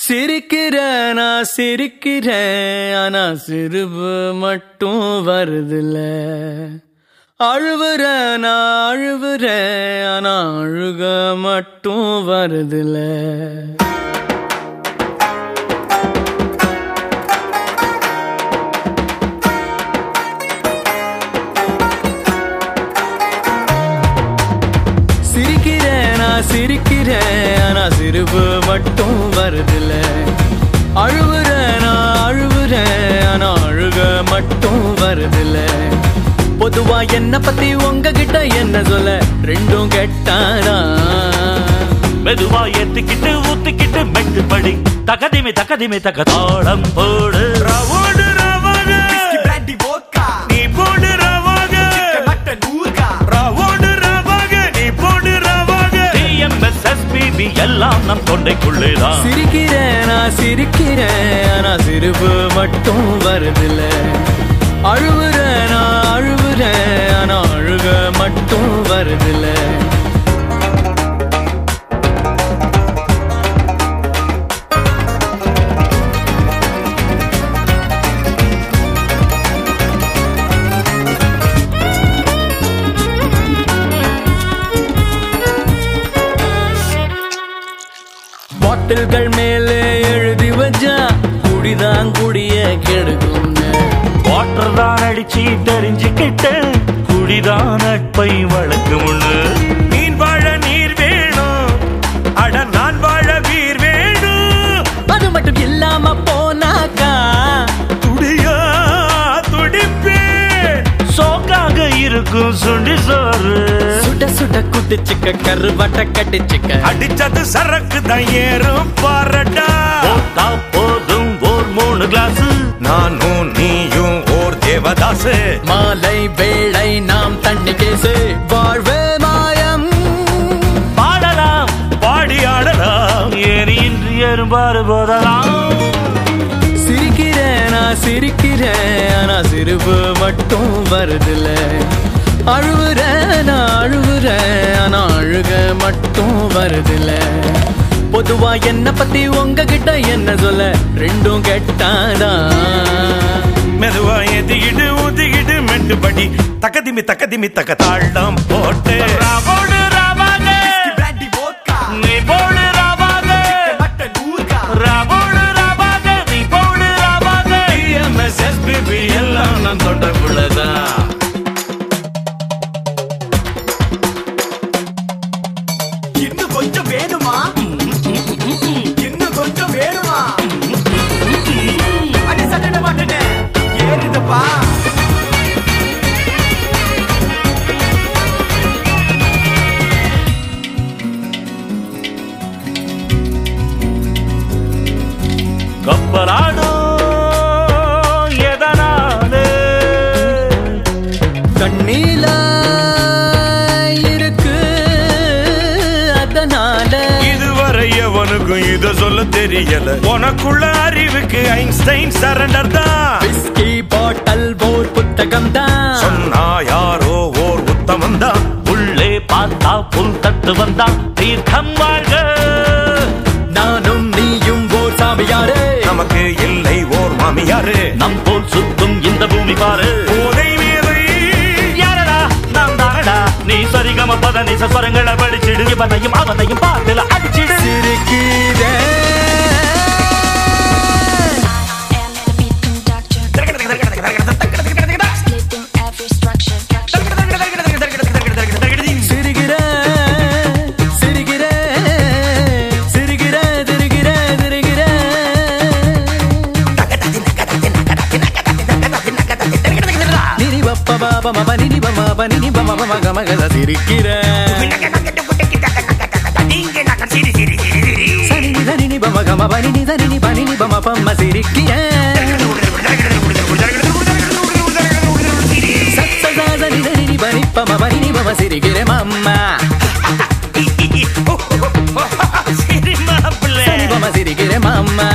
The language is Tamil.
சிரிக்கிறேன் நான் சிரிக்கிறேன், ஆனா சிரிப்பு மட்டும் வருதில்ல. அழுவுறேன் நான் அழுவுறேன், ஆனா அழுக மட்டும் வருதில்ல. சிரிக்கிறேன் நான் சிரிக்கிறேன், ஆனா சிரிப்பு மட்டும் வருதில்ல. அழுவுறேன் நான் அழுவுறேன், ஆனா அழுக மட்டும் வருதில்ல. பொதுவா என்ன பத்தி உங்ககிட்ட என்ன சொல்ல, ரெண்டும் கெட்டாரா. மெதுவா ஏத்திக்கிட்டு ஊத்திக்கிட்டு மெட்டு படி தகதிமி தகதிமி தக தாளம் போடு. ரவோடு ரவாக நீ போடு ரவாக, ரவோடு ரவாக நீ போடு ரவாக. TMSSPB எல்லாம் நம் தொண்டைக்குள்ளேதான். சிரிக்கிறேன் நான் சிரிக்கிறேன், ஆனா சிரிப்பு மட்டும் வருதில்ல. அழுவுறேன் நான் அழுவுறேன், ஆனா அழுக மட்டும் வருதில்ல. பாட்டில்கள் மேலே எழுதி வச்சா குடிதான் குடிய கெடுக்கும். வாட்டர் தான் அடிச்சு தெரிஞ்சுக்கிட்டு குடிதான் நட்பை வளர்க்கும். மீன் வாழ நீர் வேணும், அட நான் வாழ வீர் வேணும். அது மட்டும் இல்லாம போனாக்கா துடியா துடிப்பே சோக்காக இருக்கும் சுண்டி சோறு. சுட சுட குடிச்சுக்க கருவாட்ட கட்டிச்சுக்க அடிச்சது சரக்கு தான் ஏறும் பாரடா. போட்டா போதும் ஓர் 3 கிளாஸ், நானும் நீயும் ஓர் தேவதாசு. மாலை வேளை நாம் தண்ணி கேசு, வாழ்வே மாயம். பாடலாம் பாடி ஆடலாம், ஏறி இன்றி எறும்பாறு போதலாம். சிரிக்கிறேன் நான் சிரிக்கிறேன், ஆனா சிரிப்பு மட்டும் வருதில்ல. அழுவுறேன் நான் அழுவுறேன், ஆனா அழுக மட்டும் வருதில்ல. பொதுவா என்ன பத்தி உங்ககிட்ட என்ன சொல்ல, ரெண்டும் கெட்டாதா. மெதுவா ஏத்திக்கிட்டு ஊத்திக்கிட்டு மெட்டுப்படி தக்கதிமி தக்கதிமி தக்க தாழ்டம் போட்டு. ரவோடு ரவாக நீ போடு ரவாக, ரவோடு ரவாக நீ போடு ரவாக. TMSSPB எல்லாம் நம் தொண்டைக்குள்ளதான். இன்னும் கொஞ்சம் வேணுமா, இன்னும் கொஞ்சம் வேணுமா, அடி சட்டை மாட்டேனே ஏறுதப்பா. கப்பலாடும் எதனாலே கண்ணீல இருக்கு அதனால. இதுவரை எவனுக்கும் இத சொல்ல தெரியல, உனக்குள்ள அறிவுக்கு ஐன்ஸ்டைன் சரண்டர் தான். விஸ்கி பாட்டல் ஓர் புத்தகம் தான், சொன்னா யாரோ ஓர் உத்தமன் தான். உள்ளே பார்த்தா புல் தட்டு வந்தா தீர்க்கம் வாழ்க. நானும் நீயும் ஓர் சாமியாரே, நமக்கு இல்லை ஓர் மாமியாரு. நம் போல் சுத்தும் இந்த பூமி பாரு. போதை மேதை யாரடா, நாம் தானடா. நீ சரிகம பத நிச ஸ்வரங்களை படிச்சிடு, இவனையும் அவனையும் பாட்டுல அடிச்சிடு. சிரிக்கிறேன் சிரிக்கிறேன் மாமா, சிரிக்கிறேன் மாமா.